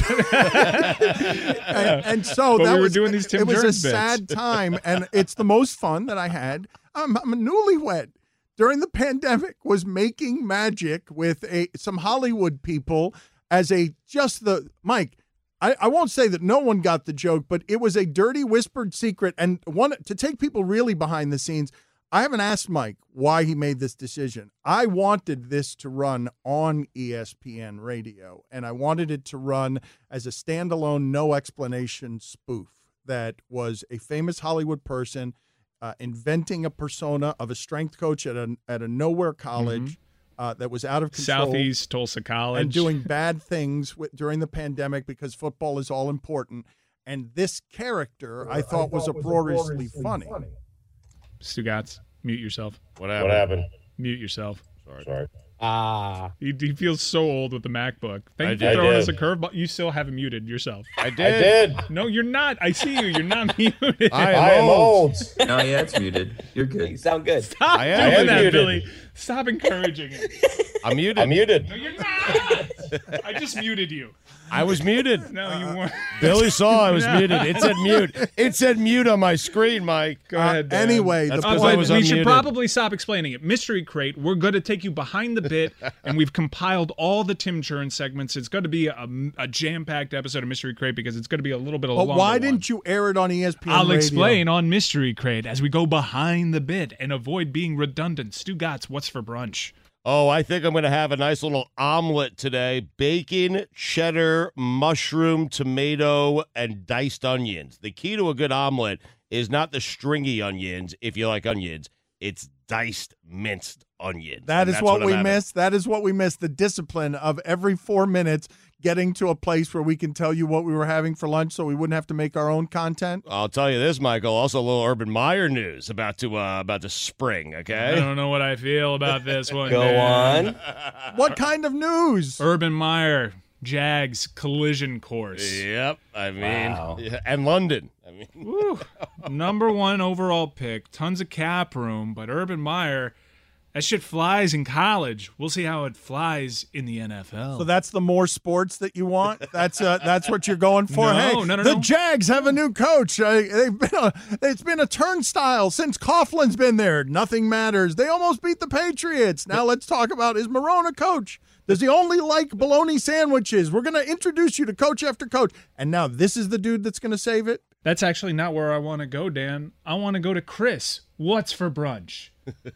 and so But that we were was doing these Tim it was a Jones bits. sad time, and it's the most fun that I had. I'm a newlywed. During the pandemic, was making magic with some Hollywood people as Mike. I won't say that no one got the joke, but it was a dirty whispered secret. And to take people really behind the scenes, I haven't asked Mike why he made this decision. I wanted this to run on ESPN radio, and I wanted it to run as a standalone, no explanation spoof that was a famous Hollywood person inventing a persona of a strength coach at a nowhere college. That was out of control. Southeast Tulsa College. And doing bad things during the pandemic because football is all important. And this character I thought was uproariously funny. Stugotz, mute yourself. What happened? Mute yourself. Sorry. He feels so old with the MacBook. Thank you I for throwing did. us a curveball. You still haven't muted yourself. I did. No, you're not. I see you. You're not muted. I am old. No, yeah, it's muted. You're good. You sound good. Stop I am doing that, muted. Billy. Stop encouraging it. I'm muted. No, you're not. I just muted you. I was muted. No, you weren't. Billy saw I was muted. It said mute. It said mute on my screen, Mike. Go ahead, Dan. Anyway, That's the because point I was we should unmuted. probably stop explaining it. Mystery Crate, we're going to take you behind the bit, and we've compiled all the Tim Churn segments. It's going to be a jam-packed episode of Mystery Crate because it's going to be a little bit of a But longer why one. didn't you air it on ESPN I'll radio? explain on Mystery Crate as we go behind the bit and avoid being redundant. Stugotz, what's for brunch? Oh, I think I'm going to have a nice little omelet today. Bacon, cheddar, mushroom, tomato, and diced onions. The key to a good omelet is not the stringy onions, if you like onions. It's diced, minced onions. That And is that's what I'm we having. miss. That is what we miss. The discipline of every 4 minutes getting to a place where we can tell you what we were having for lunch so we wouldn't have to make our own content. I'll tell you this, Michael. Also, a little Urban Meyer news about to spring, I okay? don't know what I feel about this one. Go man. on. What kind of news? Urban Meyer, Jags collision course. Yep. I mean, Wow. and London. I mean, Woo. Number 1 overall pick, tons of cap room, but Urban Meyer, that shit flies in college. We'll see how it flies in the NFL. So that's the more sports that you want. That's what you're going for. No, no. The Jags have a new coach. It's been a turnstile since Coughlin's been there. Nothing matters. They almost beat the Patriots. Now let's talk about, is Marone a coach? Does he only like bologna sandwiches? We're going to introduce you to coach after coach. And now this is the dude that's going to save it? That's actually not where I want to go, Dan. I want to go to Chris. What's for brunch?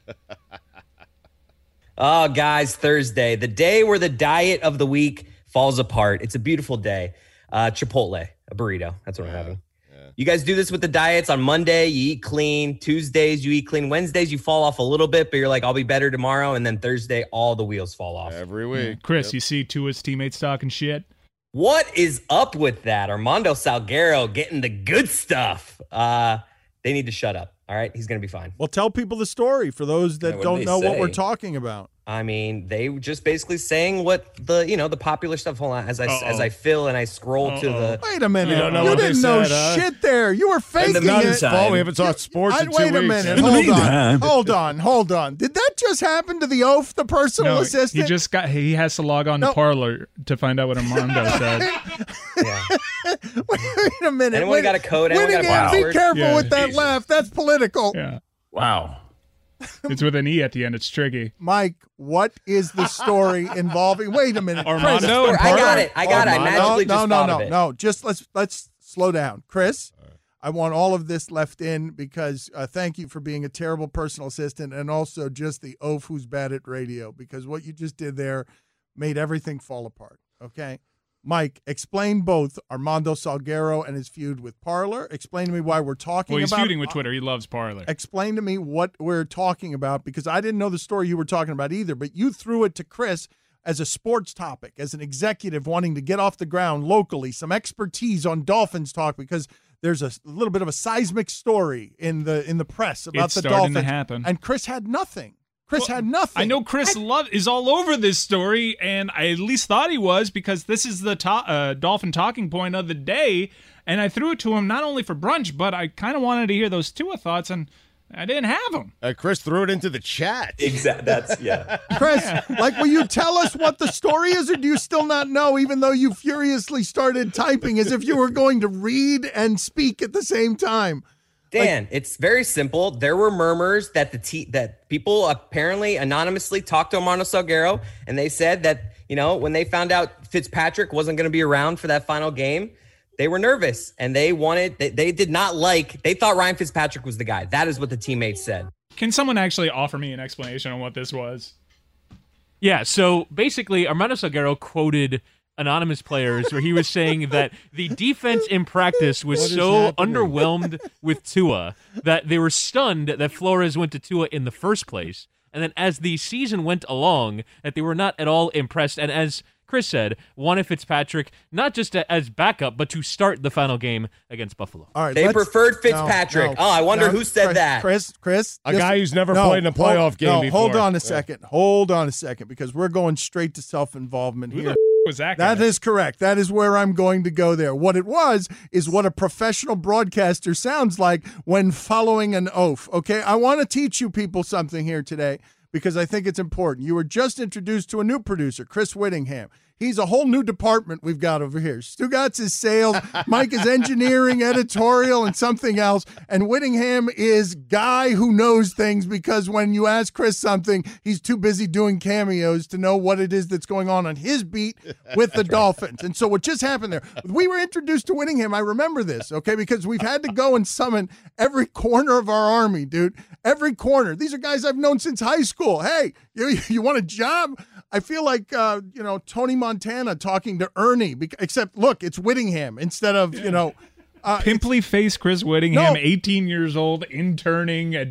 Oh, guys, Thursday, the day where the diet of the week falls apart. It's a beautiful day. Chipotle, a burrito. That's what we're having. You guys do this with the diets. On Monday, you eat clean. Tuesdays, you eat clean. Wednesdays, you fall off a little bit, but you're like, I'll be better tomorrow. And then Thursday, all the wheels fall off. every week. Chris, you see Tua's teammates talking shit? What is up with that? Armando Salguero getting the good stuff. They need to shut up. All right, he's going to be fine. Well, tell people the story for those that Yeah, what don't did know they what we're say? talking about. I mean, they were just basically saying what the popular stuff. Hold on, as I fill and I scroll to the. Wait a minute. You don't know You what they didn't know said, huh? shit there. You were faking the it. meantime- Well, we haven't talked sports in 2 Wait weeks. a minute. In the Hold on. Did that just happen to the oath, the personal No, assistant? he has to log on to No. Parlor to find out what Armando said. Yeah. Wait a minute. Anyone got a code? Anyone got a Whittingham, password? be careful Yeah. with that Jesus. laugh. That's political. Yeah. Wow. It's with an E at the end. It's tricky. Mike, what is the story involving? Wait a minute. Armando and I got Parlor? it. I magically just thought of it. No. Just let's slow down, Chris. I want all of this left in because thank you for being a terrible personal assistant and also just the oaf who's bad at radio, because what you just did there made everything fall apart. Okay. Mike, explain both Armando Salguero and his feud with Parler. Explain to me why we're talking Well, he's about feuding with Twitter. He loves Parlor. Explain to me what we're talking about, because I didn't know the story you were talking about either, but you threw it to Chris as a sports topic, as an executive wanting to get off the ground locally, some expertise on Dolphins talk, because there's a little bit of a seismic story in the press about It's the starting to Dolphins. happen. And Chris had nothing. Chris had nothing. I know Chris is all over this story, and I at least thought he was because this is the Dolphin talking point of the day, and I threw it to him not only for brunch, but I kind of wanted to hear those Tua thoughts, and I didn't have them. Chris threw it into the chat. Exactly. That's, yeah. Chris, will you tell us what the story is, or do you still not know, even though you furiously started typing as if you were going to read and speak at the same time? Dan, it's very simple. There were murmurs that that people apparently anonymously talked to Armando Salguero, and they said that, when they found out Fitzpatrick wasn't going to be around for that final game, they were nervous, and they thought Ryan Fitzpatrick was the guy. That is what the teammates said. Can someone actually offer me an explanation on what this was? Yeah, so basically, Armando Salguero quoted anonymous players where he was saying that the defense in practice was so underwhelmed with Tua that they were stunned that Flores went to Tua in the first place. And then as the season went along, that they were not at all impressed. And as Chris said, wanted Fitzpatrick not just as backup, but to start the final game against Buffalo. All right, they preferred Fitzpatrick. I wonder who said that. Chris, a guy who's never played in a playoff game before. Hold on a second. Hold on a second, because we're going straight to self-involvement here. Was that guy? That is correct. That is where I'm going to go there. What it was is what a professional broadcaster sounds like when following an oath. Okay, I want to teach you people something here today, because I think it's important. You were just introduced to a new producer, Chris Whittingham. He's a whole new department we've got over here. Stugatz is sales, Mike is engineering, editorial, and something else. And Whittingham is guy who knows things, because when you ask Chris something, he's too busy doing cameos to know what it is that's going on his beat with the Dolphins. And so what just happened there, we were introduced to Whittingham. I remember this, okay, because we've had to go and summon every corner of our army, dude. Every corner. These are guys I've known since high school. Hey, you want a job? I feel like, Tony Montana talking to Ernie, except, look, it's Whittingham instead of, Pimply face Chris Whittingham, 18 years old, interning at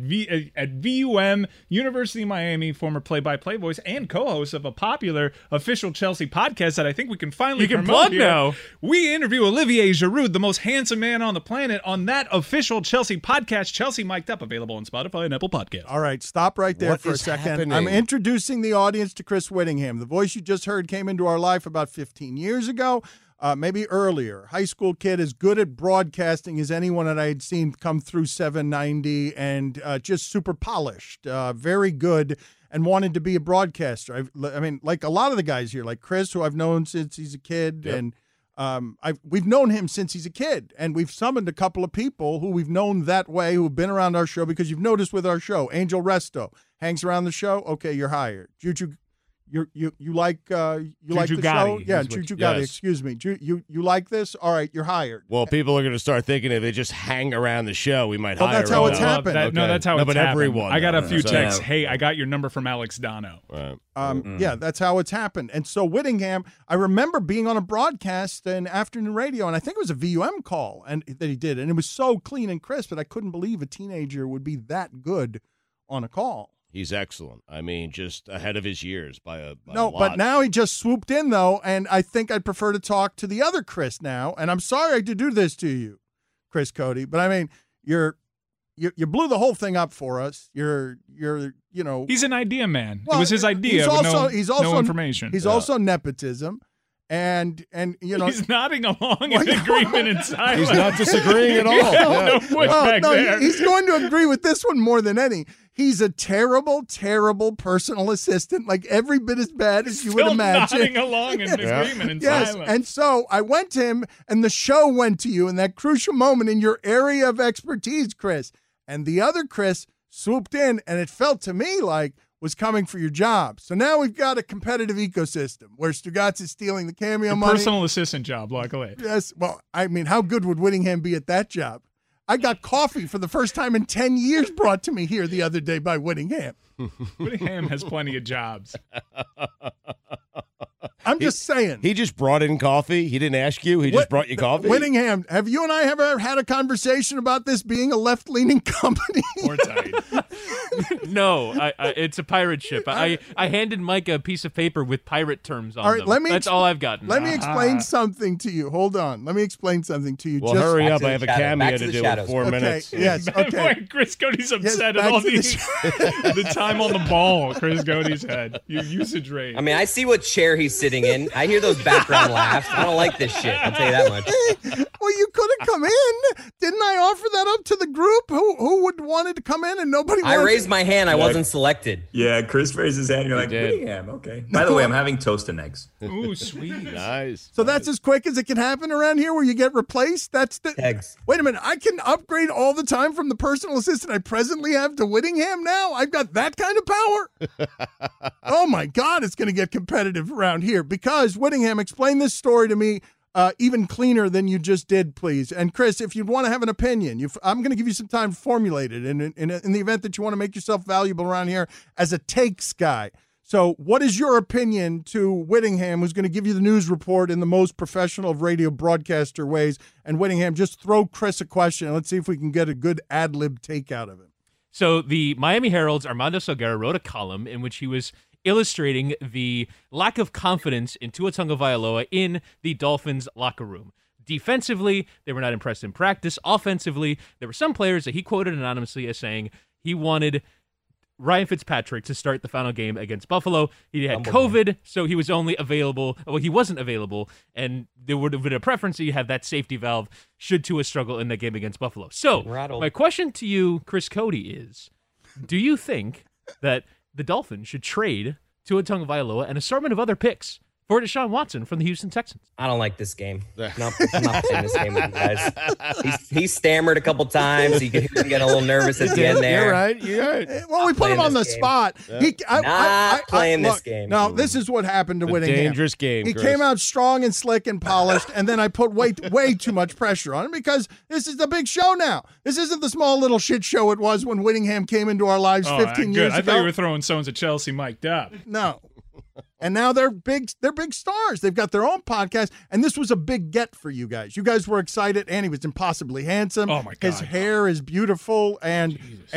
VUM, University of Miami, former play-by-play voice and co-host of a popular official Chelsea podcast that I think we can finally promote plug here. now. We interview Olivier Giroud, the most handsome man on the planet, on that official Chelsea podcast, Chelsea Mic'd Up, available on Spotify and Apple Podcasts. All right, stop right there for a second. Happening? I'm introducing the audience to Chris Whittingham. The voice you just heard came into our life about 15 years ago. Maybe earlier. High school kid, as good at broadcasting as anyone that I had seen come through 790, and just super polished, very good, and wanted to be a broadcaster. I mean, like a lot of the guys here, like Chris, who I've known since he's a kid, and we've known him since he's a kid, and we've summoned a couple of people who we've known that way, who've been around our show, because you've noticed with our show, Angel Resto hangs around the show. Okay, you're hired. Juju. You like the show? Yeah, Juju Gotti. Excuse me. You like this? All right, you're hired. Well, people are going to start thinking if they just hang around the show, we might hire. That's how it's happened. No, that's how it's happened. Everyone. I got a few texts. Hey, I got your number from Alex Dono. Right. Yeah, that's how it's happened. And so Whittingham, I remember being on a broadcast in afternoon radio, and I think it was a VUM call that he did, and it was so clean and crisp that I couldn't believe a teenager would be that good on a call. He's excellent. I mean, just ahead of his years by a lot. But now he just swooped in, though, and I think I'd prefer to talk to the other Chris now. And I'm sorry to do this to you, Chris Cody, but I mean, you blew the whole thing up for us. He's an idea man. Well, it was his idea. He's also no information. He's also nepotism. And he's nodding along in agreement in silence. He's not disagreeing at all. No pushback there. He's going to agree with this one more than any. He's a terrible, terrible personal assistant, like every bit as bad as you would imagine. Nodding along in agreement in silence. And so I went to him, and the show went to you in that crucial moment in your area of expertise, Chris. And the other Chris swooped in, and it felt to me like was coming for your job. So now we've got a competitive ecosystem where Stugatz is stealing the cameo money. Personal assistant job, luckily. Yes. Well, I mean, how good would Whittingham be at that job? I got coffee for the first time in 10 years brought to me here the other day by Whittingham. Whittingham has plenty of jobs. I'm just saying. He just brought in coffee. He didn't ask you. He just brought you coffee. Whittingham, have you and I ever had a conversation about this being a left-leaning company? Or tight. No, it's a pirate ship. I handed Mike a piece of paper with pirate terms on All right, them. That's all I've gotten. Let me explain something to you. Hold on. Let me explain something to you. Well, hurry up. I have a cameo to do in 4 minutes. Yes, okay. Boy, Chris Cody's upset Yes, at all back to the time on the ball Chris Cody's had. Your usage rate. I mean, I see what chair he's sitting in. I hear those background laughs. I don't like this shit. I'll tell you that much. Well, you could have come in. Didn't I offer that up to the group? Who would wanted to come in and nobody wanted I raised my hand. I wasn't selected. Yeah, Chris raised his hand. You're like, Whittingham, okay. By the way, I'm having toast and eggs. Ooh, sweet. Nice. So that's as quick as it can happen around here where you get replaced? That's the eggs. Wait a minute. I can upgrade all the time from the personal assistant I presently have to Whittingham now? I've got that kind of power? Oh my God, it's going to get competitive around here because Whittingham, explain this story to me even cleaner than you just did, please. And Chris, if you want to have an opinion, I'm going to give you some time to formulate it in the event that you want to make yourself valuable around here as a takes guy. So what is your opinion to Whittingham, who's going to give you the news report in the most professional of radio broadcaster ways? And Whittingham, just throw Chris a question and let's see if we can get a good ad-lib take out of it. So the Miami Herald's Armando Salguero wrote a column in which he was illustrating the lack of confidence in Tua Tagovailoa in the Dolphins locker room. Defensively, they were not impressed in practice. Offensively, there were some players that he quoted anonymously as saying he wanted Ryan Fitzpatrick to start the final game against Buffalo. He had COVID, so he was only available. Well, he wasn't available, and there would have been a preference that you have that safety valve should Tua struggle in that game against Buffalo. So my question to you, Chris Cody, is do you think that the Dolphins should trade Tua Tagovailoa and an assortment of other picks for Deshaun Watson from the Houston Texans? I don't like this game. No, I'm not playing this game with you guys. He stammered a couple times. You could hear him get a little nervous at the end there. You're right. You're right. Well, we put him on the spot. Yeah. Not playing this game. No, this is what happened to Whittingham. Dangerous game, He Chris. came out strong and slick and polished, and then I put way too much pressure on him because this is the big show now. This isn't the small little shit show it was when Whittingham came into our lives 15 years ago. I thought you were throwing stones at Chelsea mic'd up. No. And now they're big stars. They've got their own podcast, and this was a big get for you guys. You guys were excited, and he was impossibly handsome. Oh my God. His hair is beautiful, and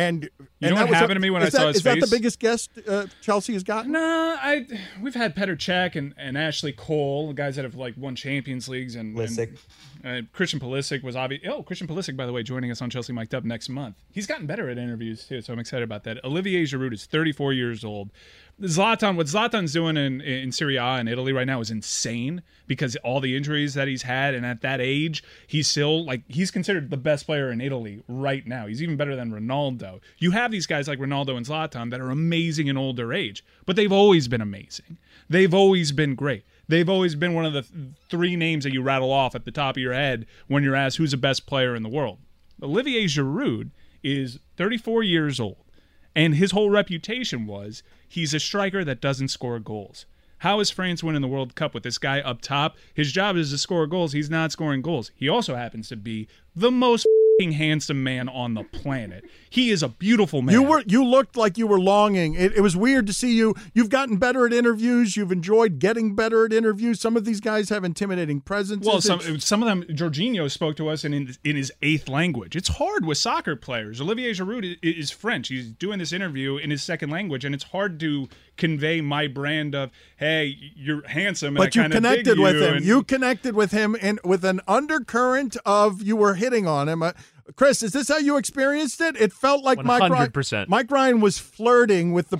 You know what happened to me when I saw his face? Is that the biggest guest Chelsea has gotten? Nah, we've had Petr Cech and Ashley Cole, guys that have won Champions Leagues, and Christian Pulisic was obvious. Oh, Christian Pulisic, by the way, joining us on Chelsea Mic'd Up next month. He's gotten better at interviews too, so I'm excited about that. Olivier Giroud is 34 years old. What Zlatan's doing in Serie A in Italy right now is insane because all the injuries that he's had, and at that age, he's still he's considered the best player in Italy right now. He's even better than Ronaldo. You have these guys like Ronaldo and Zlatan that are amazing in older age, but they've always been amazing. They've always been great. They've always been one of the three names that you rattle off at the top of your head when you're asked who's the best player in the world. Olivier Giroud is 34 years old, and his whole reputation was he's a striker that doesn't score goals. How is France winning the World Cup with this guy up top? His job is to score goals. He's not scoring goals. He also happens to be the most handsome man on the planet. He is a beautiful man. You looked like you were longing. It was weird to see you. You've gotten better at interviews. You've enjoyed getting better at interviews. Some of these guys have intimidating presences. Well, some of them, Jorginho spoke to us in his eighth language. It's hard with soccer players. Olivier Giroud is French. He's doing this interview in his second language, and it's hard to convey my brand of, hey, you're handsome. But you connected with him. You connected with him with an undercurrent of you were hitting on him. Chris, is this how you experienced it? It felt like 100%. Mike Ryan was flirting with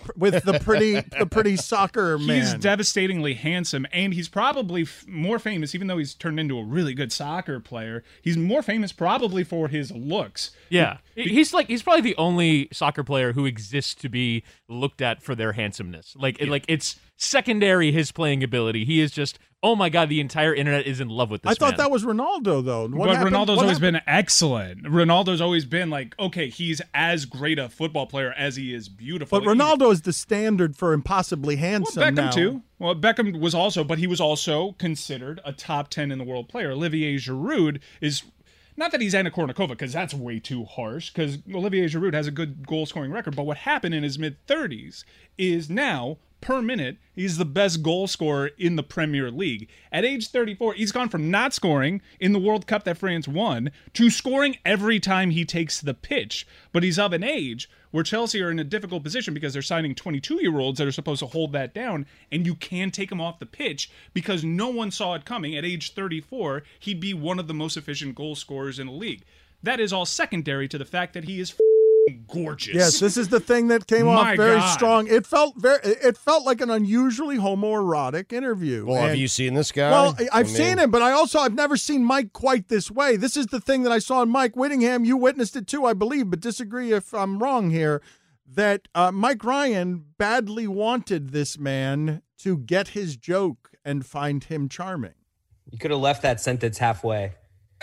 the pretty soccer man. He's devastatingly handsome, and he's probably more famous, even though he's turned into a really good soccer player. He's more famous probably for his looks. Yeah, he's probably the only soccer player who exists to be looked at for their handsomeness. It's secondary his playing ability. He is just, oh my God, the entire internet is in love with this I thought man. that was Ronaldo, though. Ronaldo's always been excellent. Ronaldo's always been he's as great a football player as he is beautiful. But Ronaldo is the standard for impossibly handsome. Well, Beckham now. too. Well, Beckham was also, but he was also considered a top 10 in the world player. Olivier Giroud is, not that he's Anna Kournikova, because that's way too harsh, because Olivier Giroud has a good goal-scoring record, but what happened in his mid-30s is now per minute. He's the best goal scorer in the Premier League. At age 34, he's gone from not scoring in the World Cup that France won to scoring every time he takes the pitch. But he's of an age where Chelsea are in a difficult position because they're signing 22-year-olds that are supposed to hold that down, and you can't take him off the pitch because no one saw it coming. At age 34, he'd be one of the most efficient goal scorers in the league. That is all secondary to the fact that he is gorgeous. Yes, this is the thing that came off very strong. It felt like an unusually homoerotic interview. Well, have you seen this guy? Well, I've seen him, but I've never seen Mike quite this way. This is the thing that I saw in Mike Whittingham. You witnessed it too, I believe, but disagree if I'm wrong here, that Mike Ryan badly wanted this man to get his joke and find him charming. You could have left that sentence halfway.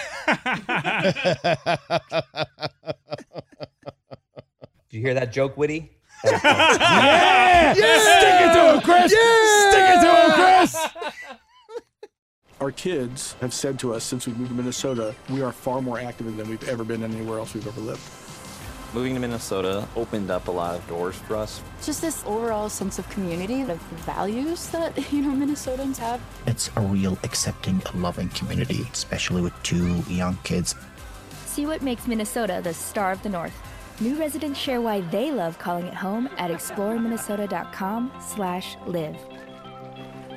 Did you hear that joke, Witty? Yeah! Stick it to him, Chris! Yeah! Stick it to him, Chris! Our kids have said to us since we moved to Minnesota, we are far more active than we've ever been anywhere else we've ever lived. Moving to Minnesota opened up a lot of doors for us. Just this overall sense of community, of values that, Minnesotans have. It's a real accepting, loving community, especially with 2 young kids. See what makes Minnesota the star of the North. New residents share why they love calling it home at exploreminnesota.com/live.